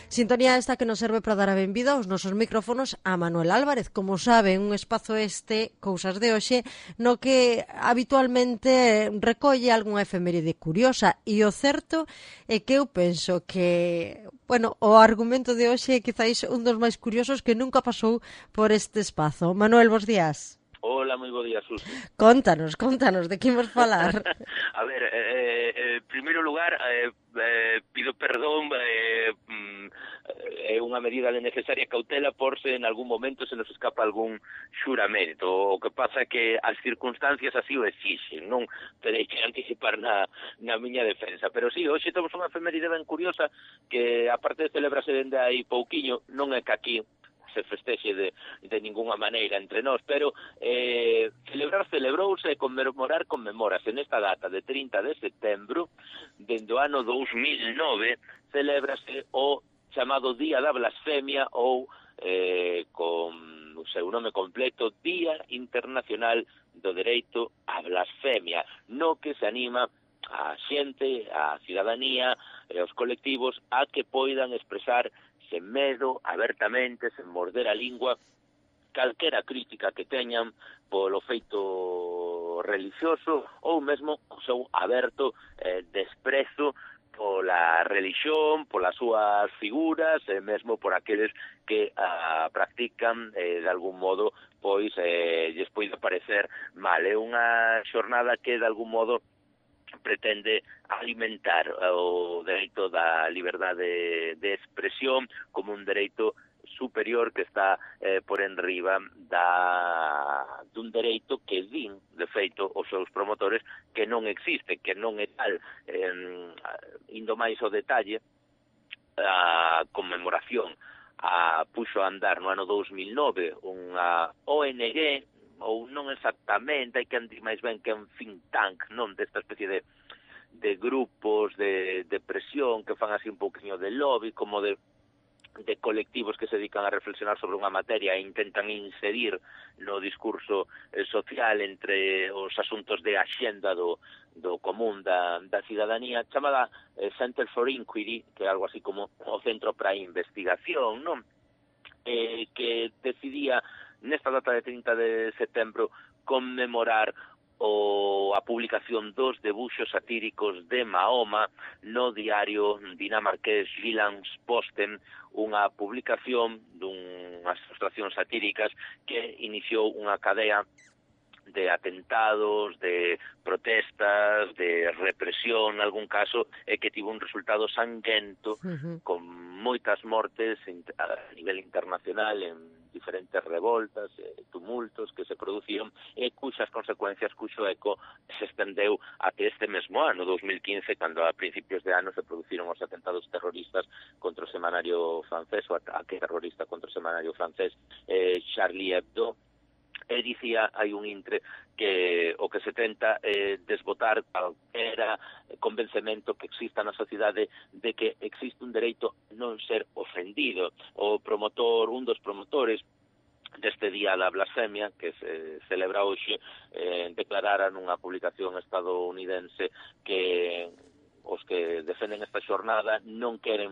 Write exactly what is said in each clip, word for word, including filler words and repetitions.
Sintonía esta que nos serve para dar a benvida aos nosos micrófonos a Manuel Álvarez. Como saben, un espazo este, Cousas de Hoxe, no que habitualmente recolle algunha efeméride curiosa. E o certo é que eu penso que, bueno, o argumento de hoxe é quizáis un dos máis curiosos que nunca pasou por este espazo. Manuel, bos días. Hola, moi bo día, Susi. Contanos, contanos, de que imos falar? A ver, eh, eh, en primeiro lugar, eh, eh, pido perdón, eh, é eh, unha medida de necesaria cautela por se en algún momento se nos escapa algún xuramento. O que pasa é que as circunstancias así o exixen, non terei que anticipar na, na miña defensa. Pero sí, hoxe temos unha efeméride ben curiosa que, aparte de celebrarse dende aí pouquiño, non é que aquí se festexe de, de ninguna maneira entre nós, pero eh, celebrar celebrouse e conmemorar conmemórase nesta data de trinta de setembro, dende o ano dous mil nove, celébrase o chamado Día da Blasfemia ou, eh, con o seu nome completo, Día Internacional do Dereito á Blasfemia, no que se anima a xente, a cidadanía e os colectivos a que poidan expresar sen medo, abertamente, sen morder a lingua, calquera crítica que teñan polo feito religioso ou mesmo o seu aberto eh, desprezo pola religión, polas súas figuras e mesmo por aqueles que a practican eh, de algún modo, pois eh, lles pode parecer mal. É unha xornada que de algún modo pretende alimentar o dereito da liberdade de expresión como un dereito superior que está eh, por enriba da, dun dereito que din, de feito, os seus promotores que non existe, que non é tal. Eh, indo máis ao detalle, a conmemoración a puxo a andar no ano dous mil nove unha O N G, ou non exactamente, hai que andir máis ben que un think tank, non, desta especie de, de grupos de, de presión que fan así un poquinho de lobby, como de, de colectivos que se dedican a reflexionar sobre unha materia e intentan inserir no discurso eh, social entre os asuntos de axenda do, do común da, da cidadanía, chamada eh, Center for Inquiry, que é algo así como o Centro para a Investigación, non? Eh, que decidía nesta data de trinta de setembro conmemorar o, a publicación dos debuxos satíricos de Mahoma no diario dinamarqués Jyllands-Posten, unha publicación dunhas ilustracións satíricas que iniciou unha cadea de atentados, de protestas, de represión, en algún caso, e que tivo un resultado sanguento, uh-huh. con moitas mortes a nivel internacional en diferentes revoltas, eh, tumultos que se produciron e cuxas consecuencias, cuxo eco se estendeu até este mesmo ano, dous mil quince, cando a principios de ano se produciron os atentados terroristas contra o semanario francés, o ataque terrorista contra o semanario francés eh, Charlie Hebdo. E dicía, hai un intre, que o que se tenta é desbotar calquera convencemento que exista na sociedade de que existe un dereito non ser ofendido. O promotor, un dos promotores deste Día da Blasfemia, que se celebra hoxe, eh, declarara nunha publicación estadounidense que os que defenden esta xornada non queren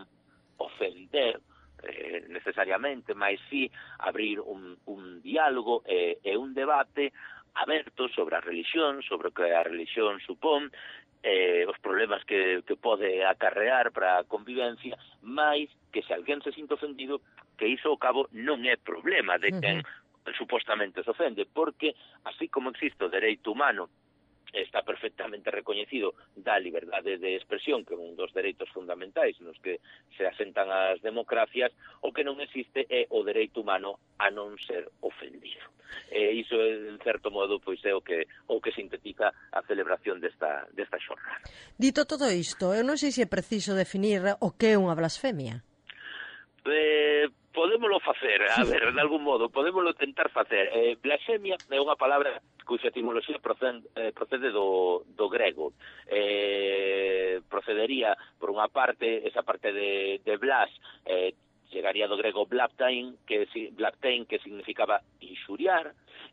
ofender Eh, necesariamente, mas sí abrir un, un diálogo e eh, un debate aberto sobre a religión, sobre o que a religión supón, eh, os problemas que, que pode acarrear para a convivencia, mais que se alguén se sinta ofendido, que iso ao cabo non é problema de quen uh-huh. supostamente se ofende, porque así como existe o dereito humano, está perfectamente recoñecido da liberdade de expresión, que é un dos dereitos fundamentais nos que se asentan as democracias, o que non existe é o dereito humano a non ser ofendido. E iso, en certo modo, pois é o que o que sintetiza a celebración desta, desta xornada. Dito todo isto, eu non sei se é preciso definir o que é unha blasfemia. Eh, podémolo facer, a ver, de algún modo, podémolo tentar facer. Eh, blasfemia é unha palabra cuxa etimoloxía procede, eh, procede do, do grego. Eh, procedería, por unha parte, esa parte de, de blas, eh, chegaría do grego blaptein, que, blaptein, que significaba inxuriar,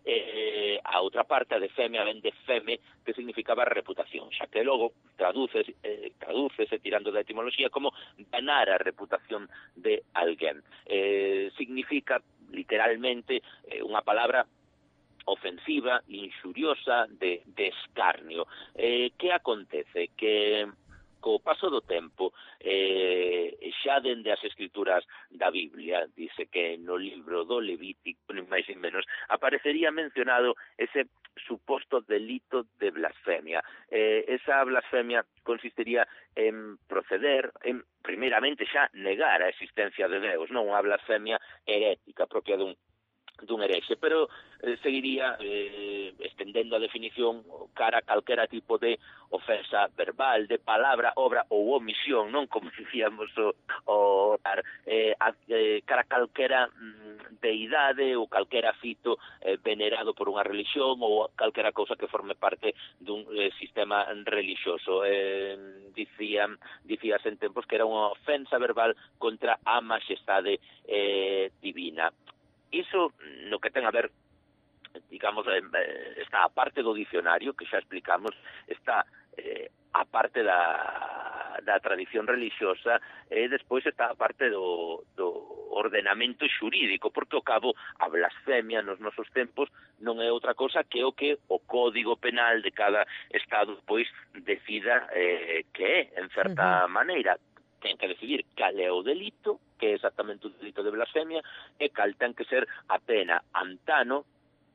eh, a outra parte, a de femia, ven de feme, que significaba reputación, xa que logo traduces, eh, tradúcese tirando da etimoloxía como ganar a reputación de alguén. Eh, significa, literalmente, eh, unha palabra ofensiva, inxuriosa, de, de escarnio. Eh, que acontece? Que co paso do tempo, eh, xa dende as escrituras da Biblia, dice que no libro do Levítico, ni máis ni menos, aparecería mencionado ese suposto delito de blasfemia. Eh, esa blasfemia consistiría en proceder, en, primeiramente xa, negar a existencia de Deus, non unha blasfemia herética propia dun dun herexe, pero eh, seguiría eh, estendendo a definición cara a calquera tipo de ofensa verbal, de palabra, obra ou omisión, non como dicíamos o, o eh, a, eh, cara a calquera mm, deidade ou calquera fito eh, venerado por unha religión ou calquera cousa que forme parte dun eh, sistema religioso. Eh, dicían, dicías en tempos que era unha ofensa verbal contra a majestade eh, divina. Iso, no que ten a ver, digamos, eh, está a parte do dicionario, que xa explicamos, está eh, a parte da, da tradición religiosa, e despois está a parte do, do ordenamento xurídico, porque ao cabo a blasfemia nos nosos tempos non é outra cosa que o que o Código Penal de cada estado pois decida eh, que é, en certa uh-huh. maneira. Ten que decidir cal é o delito, que é exactamente o delito de blasfemia, e cal ten que ser a pena. Antano,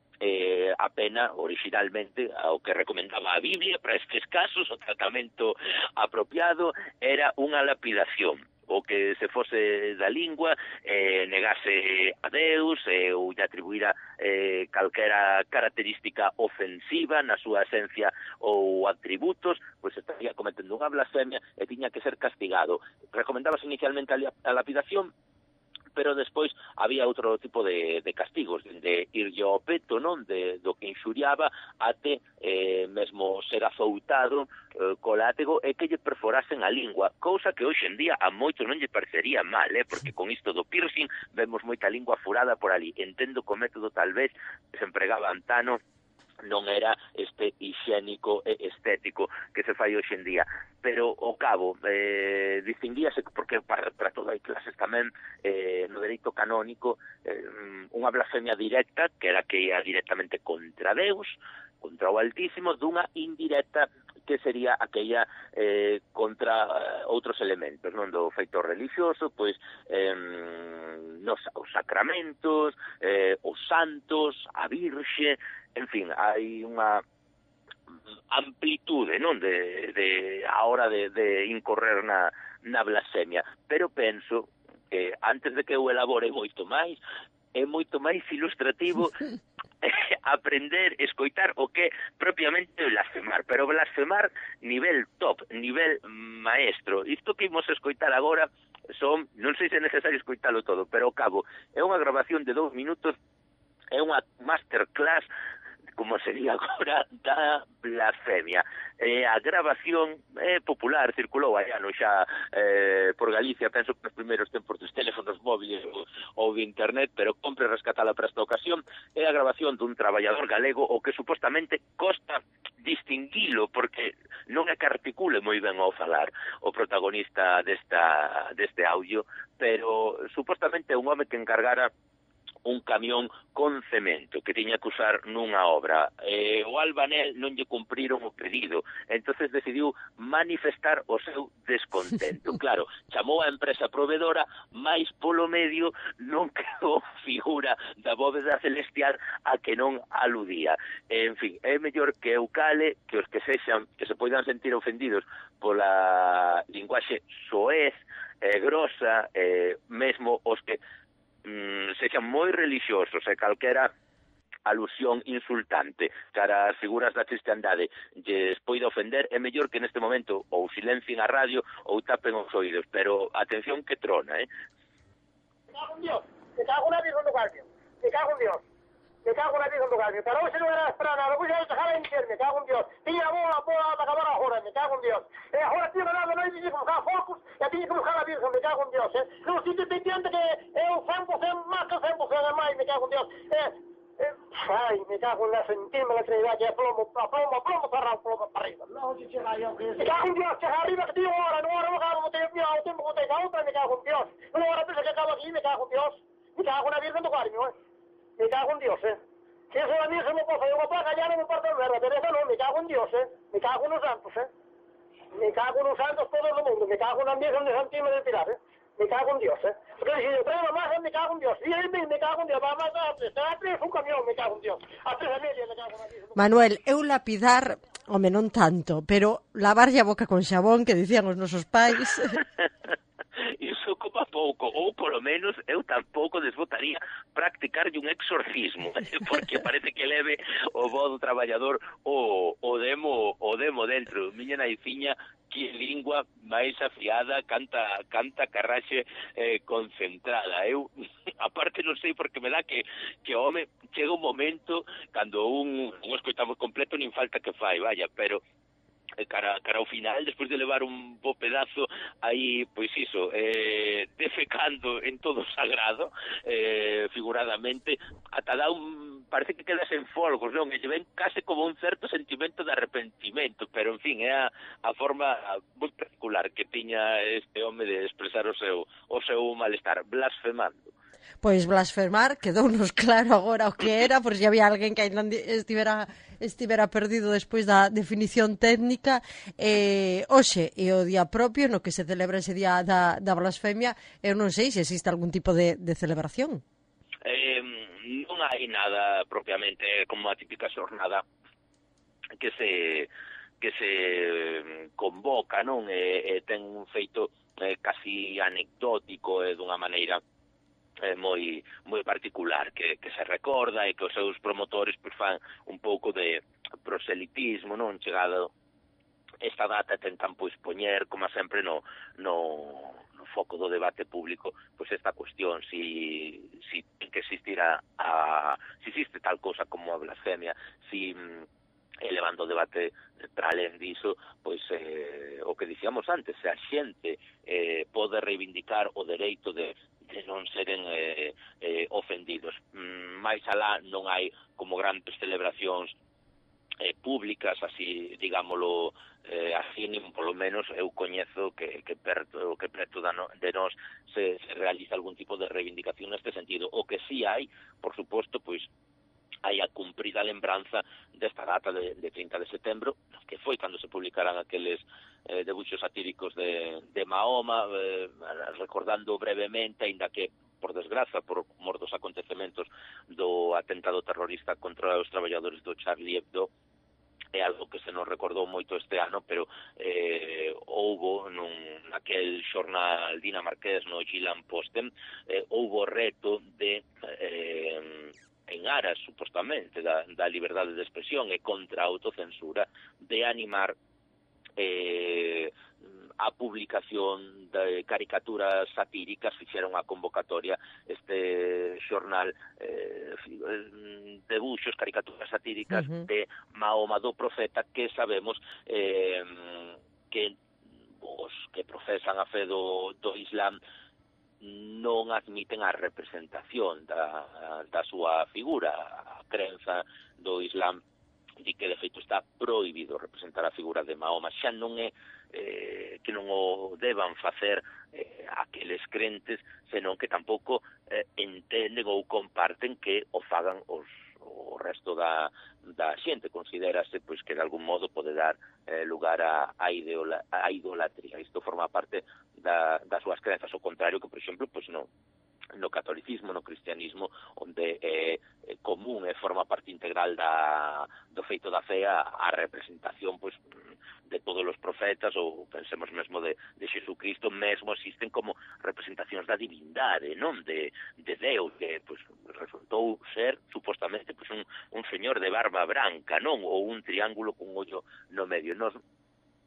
eh, a pena originalmente, ao que recomendaba a Biblia para estes casos, o tratamento apropiado era unha lapidación, o que se fose da lingua, eh, negase a Deus, eh, ou lle atribuíra eh, calquera característica ofensiva na súa esencia ou atributos, pois estaría cometendo unha blasfemia e tiña que ser castigado. Recomendábase inicialmente a lapidación, pero despois había outro tipo de, de castigos, de irlle ao peto, non, de, do que inxuriaba, até eh, mesmo ser azoutado eh, co látego e que lle perforasen a lingua, cousa que hoxe en día a moitos non lle parecería mal, eh, porque con isto do piercing vemos moita lingua furada por ali. Entendo que o método tal vez que se empregaba antano non era este higiénico e estético que se fai hoxe en día, pero ao cabo eh, distinguíase, porque para, para todo hai clases tamén eh, no dereito canónico, eh, unha blasfemia directa, que era que ia directamente contra Deus, contra o Altísimo, dunha indirecta que sería aquella eh, contra eh, outros elementos, non, do feito religioso, pois eh, nos, os sacramentos, eh, os santos, a Virxe, en fin, hai unha amplitude, non, de, de a hora de, de incorrer na, na blasfemia, pero penso que antes de que eu elabore moito máis, é moito máis ilustrativo aprender, escoitar o que propiamente blasfemar, pero blasfemar nivel top, nivel maestro. Isto que imos escoitar agora son, non sei se é necesario escoitalo todo, pero ao cabo é unha grabación de dous minutos, é unha masterclass, como sería agora, da blasfemia. Eh, a grabación é popular, circulou aí ano xa eh, por Galicia, penso que nos primeiros tempos dos teléfonos móviles ou, ou de internet, pero compre rescatala para esta ocasión. É a grabación dun traballador galego, o que supostamente costa distinguilo, porque non é que articule moi ben ao falar o protagonista desta, deste audio, pero supostamente é un home que encargara un camión con cemento que tiña que usar nunha obra. Eh, o albanel non lle cumpriron o pedido, entonces decidiu manifestar o seu descontento. Claro, chamou a empresa provedora, mais polo medio non quedou figura da bóveda celestial a que non aludía. En fin, é mellor que eu cale, que os que sexan, que se poidan sentir ofendidos pola linguaxe soez, eh, grosa, eh, mesmo os que sexan moi religiosos e calquera alusión insultante cara as figuras da cristiandade lles poida ofender, é mellor que neste momento ou silencien a radio ou tapen os oídos, pero atención que trona, eh? Me cago en Dios, me cago en la Virgen de Guardia, me cago en Dios, Me cago na Virgen do Carmen. Pero hoxe non era esperar nada. Hoxe era dejar a encher, me cago en Dios. Tiña bola, bola, de acabar agora, me cago en Dios. E agora tiña nada, non tiña que buscar focos, e tiña que buscar a Virgen, me cago en Dios, eh. Non si te entiende que é o cen por cento máis que o cen por cento máis, me cago en Dios. Eh, eh, ai, me cago en la sentirme la Trinidad, que é plomo, a plomo, a plomo, cerrado, plomo para arriba. Non, si chega aí, me cago en Dios, chega arriba, que tío, ahora, non, ahora, non, cago, no tengo miedo, o tempo que tenga outra, me cago en Dios. Non, ahora pensa que acabo aquí, me cago en Dios. Me cago na Virgen do Carmen, eh. Me cago en Dios, eh. Si eso a mí se me pasa, yo me paga, ya no me parto de merda, pero eso no, me cago en Dios, eh. Me cago en los santos, eh. Me cago en los santos todo el mundo, me cago en la Virgen de Santísimo del Pilar, eh. Me cago en Dios, eh. Porque si yo traigo más, me cago en Dios. Y ahí me cago en Dios, va más a tres, a tres, un camión, me cago en Dios. A tres a media, me cago en Dios. Manuel, eu lapidar, home, non tanto, pero lavarlle a boca con xabón, que dicían os nosos pais. Iso como a pouco, ou polo menos eu tampouco desbotaría practicarlle un exorcismo, porque parece que leve o bo do traballador o, o demo o demo dentro. Miña naiciña, que lingua máis afiada, canta canta carraxe eh, concentrada. Eu, aparte, non sei porque me dá que, que home, chega un momento cando un, un escoitamos completo, nin falta que fai, vaya, pero cara, cara ao final, despois de levar un bo pedazo aí, pois iso, eh, defecando en todo sagrado, eh, figuradamente, ata dá un, parece que quedas en folgos, non? E lle ven case como un certo sentimento de arrepentimento, pero, en fin, é a, a forma moi particular que tiña este home de expresar o seu, o seu malestar, blasfemando. Pois blasfemar, quedounos claro agora o que era, por se había alguén que ainda estivera estivera perdido despois da definición técnica. Eh, hoxe é o día propio no que se celebra ese día da, da blasfemia. Eu non sei se existe algún tipo de, de celebración. Eh, non hai nada propiamente como a típica xornada que se que se convoca, non? E, e ten un feito eh, casi anecdótico e eh, dunha maneira eh, moi moi particular que, que se recorda e que os seus promotores pois, fan un pouco de proselitismo, non? Chegado esta data tentan pois poñer, como sempre, no, no, no foco do debate público pois esta cuestión, si, si que existira a, si existe tal cosa como a blasfemia, si elevando o debate para alén diso, pois eh, o que dicíamos antes, se a xente eh, pode reivindicar o dereito de de non seren eh, eh, ofendidos. Mm, máis alá non hai como grandes celebracións eh, públicas, así, digámoslo, eh, así, nin polo menos eu coñezo que, que perto, que perto da no, de nós se, se realiza algún tipo de reivindicación neste sentido. O que sí hai, por suposto, pois, hai a cumprida lembranza desta data de, de trinta de setembro, que foi cando se publicaran aqueles eh, debuxos satíricos de, de Mahoma, eh, recordando brevemente, aínda que, por desgraza, por mor dos acontecementos do atentado terrorista contra os traballadores do Charlie Hebdo, é algo que se nos recordou moito este ano, pero eh, houbo nun aquel xornal dinamarqués, no Jylland Posten, eh, houbo reto de... Eh, en aras, supostamente, da, da liberdade de expresión e contra a autocensura, de animar eh, a publicación de caricaturas satíricas. Fixeron a convocatoria este xornal eh, debuxos, caricaturas satíricas uh-huh. de Mahoma, do profeta, que sabemos eh, que os que profesan a fe do, do Islam non admiten a representación da, da súa figura. A crenza do Islam di que, de feito, está prohibido representar a figura de Mahoma. Xa non é eh, que non o deban facer eh, aqueles crentes, senón que tampouco eh, entenden ou comparten que o fagan os o resto da, da xente. Considérase pois que de algún modo pode dar eh, lugar a, a, ideola, a idolatría. Isto forma parte da, das súas crenzas, o contrario que, por exemplo, pois no, no catolicismo, no cristianismo, onde é, é común e forma parte integral da, do feito da fe a, a representación pois de todos os profetas, ou pensemos mesmo de, de Xesucristo, mesmo existen como representacións da divindade, non? De, de Deus, que pois, resultou ser, supostamente, pois, un, un señor de barba branca, non? Ou un triángulo con ollo no medio. Nos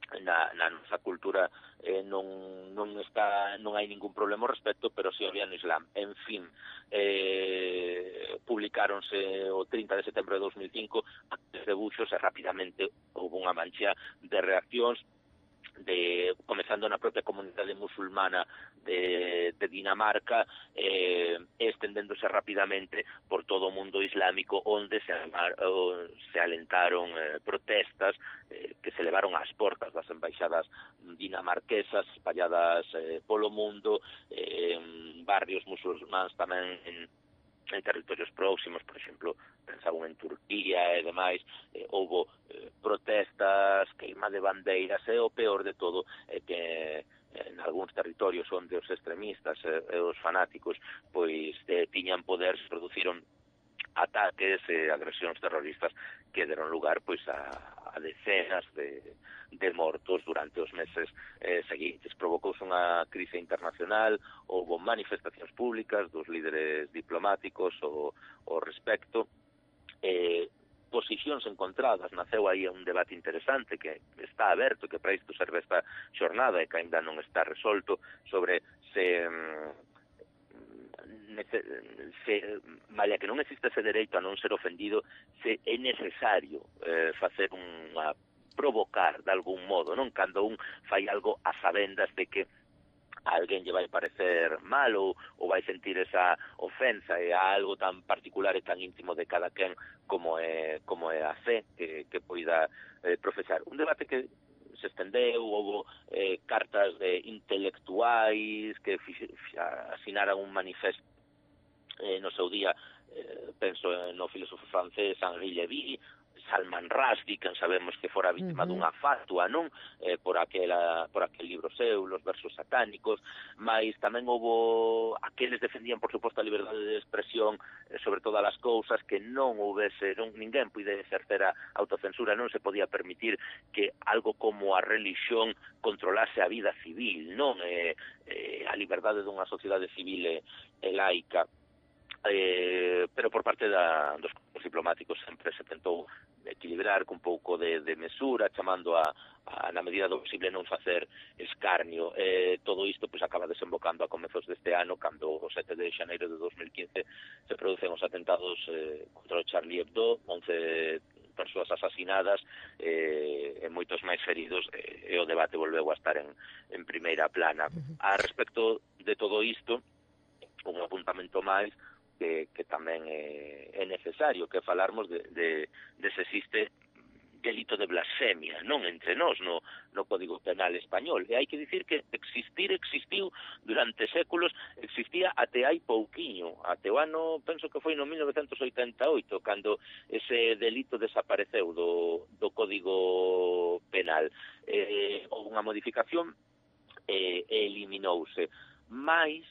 na, na nosa cultura eh, non, non está non hai ningún problema ao respecto, pero si había no Islam. En fin, eh, publicáronse o trinta de setembro de dos mil cinco aqueles debuxos e rapidamente houve unha mancha de reaccións, de comezando na propia comunidade musulmana de, de Dinamarca, eh, estendéndose rapidamente por todo o mundo islámico, onde se, se alentaron eh, protestas eh, que se levaron ás portas das embaixadas dinamarquesas espalladas eh, polo mundo, eh, barrios musulmáns tamén en en territorios próximos, por exemplo, pensaban en Turquía e demais, eh, houve eh, protestas, queima de bandeiras, e o peor de todo é que en algúns territorios onde os extremistas e, e os fanáticos pois eh, tiñan poder, se produciron ataques e agresións terroristas que deron lugar pois a, a decenas de, de mortos durante os meses eh, seguintes. Provocouse unha crise internacional, houve manifestacións públicas dos líderes diplomáticos ao, ao respecto, eh, posicións encontradas, naceu aí un debate interesante que está aberto, que para isto serve esta xornada e que ainda non está resolto, sobre se... se, malia que non existe ese dereito a non ser ofendido, se é necesario eh, facer unha provocar de algún modo, non cando un fai algo a sabendas de que a alguén lle vai parecer mal ou, ou vai sentir esa ofensa e a algo tan particular e tan íntimo de cada quen como é, como é a fe que, que poida eh, profesar. Un debate que se estendeu, houve eh, cartas de intelectuais que asinaran un manifesto eh, no seu día, eh, penso no filósofo francés Henri Lévy, Salman Rushdie, que sabemos que fora vítima uh-huh. dunha fatua, non? Eh, por aquela por aquel libro seu, Los versos satánicos, mas tamén houve aqueles defendían, por suposto, a liberdade de expresión eh, sobre todas as cousas, que non houvese, non, ninguén puide exercer a autocensura, non se podía permitir que algo como a religión controlase a vida civil, non? Eh, eh, a liberdade dunha sociedade civil e, e laica. Eh, pero por parte da, dos grupos diplomáticos sempre se tentou equilibrar con un pouco de, de mesura, chamando a, a, na medida do posible, non facer escarnio. Eh, todo isto pois acaba desembocando a comezos deste ano, cando o sete de xaneiro de dos mil quince se producen os atentados eh, contra o Charlie Hebdo, once persoas asasinadas eh, e moitos máis feridos, eh, e o debate volveu a estar en, en primeira plana. A respecto de todo isto, un apuntamento máis, que, que tamén é, é necesario, que falarmos de, de, de se existe delito de blasfemia, non entre nós, no, no Código Penal español. E hai que dicir que existir existiu durante séculos, existía até hai pouquiño, até o ano, penso que foi no mil novecentos oitenta e oito, cando ese delito desapareceu do, do Código Penal. Eh, houve unha modificación e eh, eliminouse. Mais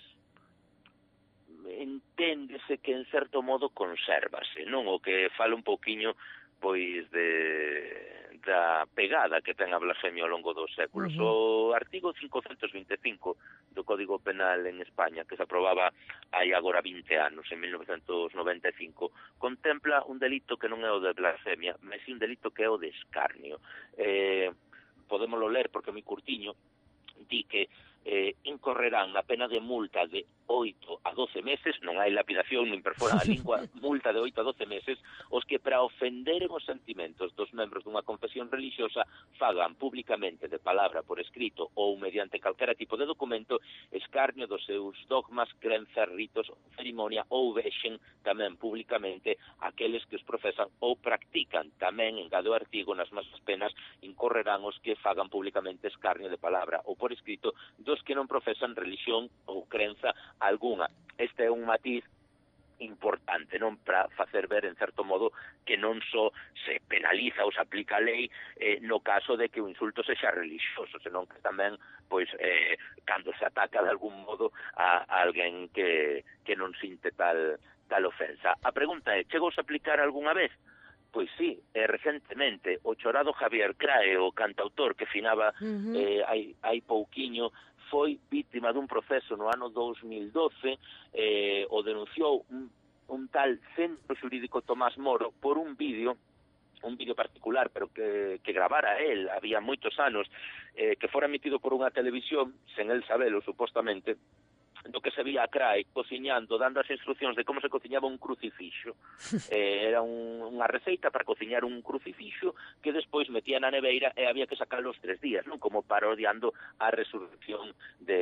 enténdese que en certo modo consérvase, non? O que fala un pouquiño pois de da pegada que ten a blasfemia ao longo dos séculos. Uh-huh. O artigo quinhentos vinte e cinco do Código Penal en España, que se aprobaba hai agora vinte anos, en mil novecentos noventa e cinco, contempla un delito que non é o de blasfemia, mas sí un delito que é o de escarnio. Eh, podémoslo ler porque é moi curtiño, di que eh, incorrerán na pena de multa de oito a doce meses, non hai lapidación nin perforan a lingua, multa de oito a doce meses, os que para ofenderen os sentimentos dos membros dunha confesión religiosa fagan públicamente de palabra, por escrito ou mediante calquera tipo de documento escarnio dos seus dogmas, crenzas, ritos, cerimonia ou vexen tamén públicamente aqueles que os profesan ou practican. Tamén, engade o artigo, nas mesmas penas incorrerán os que fagan públicamente escarnio de palabra ou por escrito dos que non profesan religión ou crenza alguna. Este é un matiz importante, non, para facer ver en certo modo que non só se penaliza ou se aplica a lei eh, no caso de que o insulto sexa religioso, senón que tamén pois eh, cando se ataca de algún modo a, a alguén que, que non sinte tal, tal ofensa. A pregunta é, chegouse a aplicar algunha vez? Pois sí, eh, recentemente o chorado Javier Crae, o cantautor que finaba uh-huh. eh, hai, hai pouquiño, foi vítima dun proceso no ano dous mil doce, eh, o denunciou un, un tal Centro Xurídico Tomás Moro por un vídeo un vídeo particular, pero que, que gravara él, había moitos anos, eh, que fora emitido por unha televisión, sen el sabelo, supostamente, do que se vía a Crai cociñando, dando as instruccións de como se cociñaba un crucifixo. Eh, era un, unha receita para cociñar un crucifixo que despois metía na neveira e había que sacarlo os tres días, non? Como parodiando a resurrección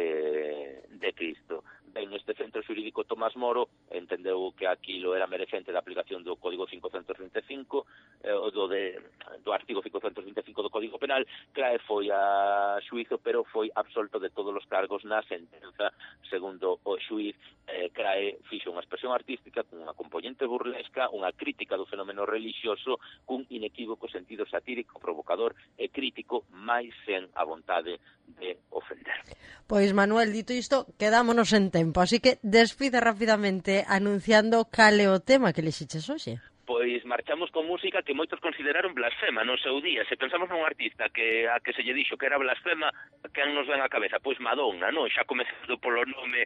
de, de Cristo. Ben, este centro xurídico Tomás Moro entendeu que aquilo era merecente da aplicación do Código quinhentos vinte e cinco, eh, do, de, do artigo quinhentos vinte e cinco do Código Penal. Claro, foi a xuízo, pero foi absolto de todos os cargos na sentenza. Segundo o xuíz, eh, Crae fixo unha expresión artística con unha componente burlesca, unha crítica do fenómeno religioso, cun inequívoco sentido satírico, provocador e crítico, máis sen a vontade de ofender. Pois, Manuel, dito isto, quedámonos en tempo, así que despide rapidamente anunciando cale o tema que lexiches hoxe. Pois marchamos con música que moitos consideraron blasfema no seu día. Se pensamos nun artista que a que se lle dixo que era blasfema, quen nos ven a cabeza? Pois Madonna, non? Xa comezando polo nome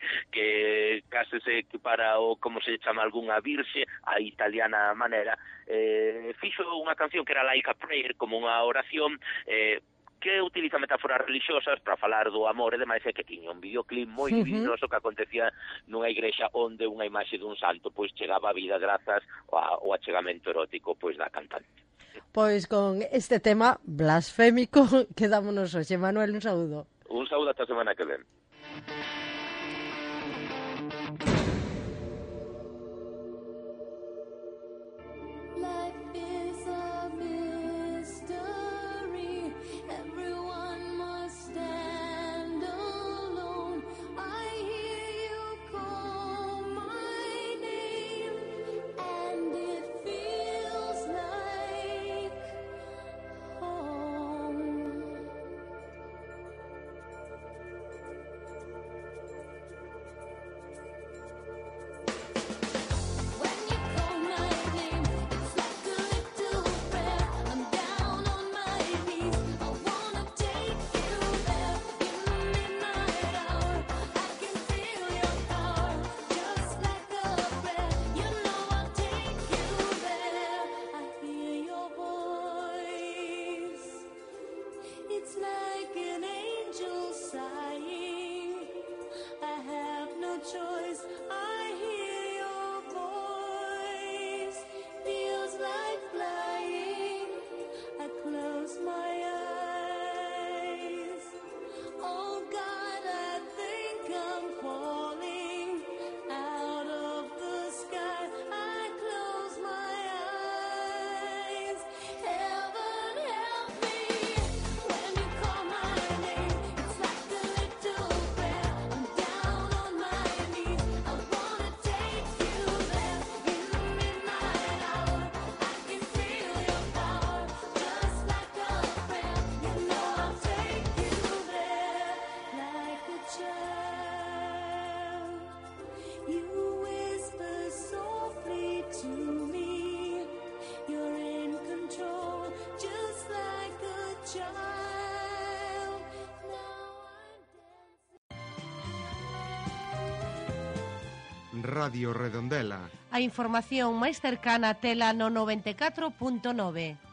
que case se equipara o como se chama algunha virxe, a italiana manera. Eh, fixo unha canción que era Like a Prayer, como unha oración, eh, que utiliza metáforas religiosas para falar do amor e demais, e que tiña un videoclip moi uh-huh. divinoso que acontecía nunha igrexa onde unha imaxe dun santo pois chegaba a vida grazas ao achegamento erótico pois da cantante. Pois con este tema blasfémico quedámonos hoxe. Manuel, un saúdo. Un saúdo ata a semana que ven. Radio Redondela. A información máis cercana tela no noventa e catro punto nove.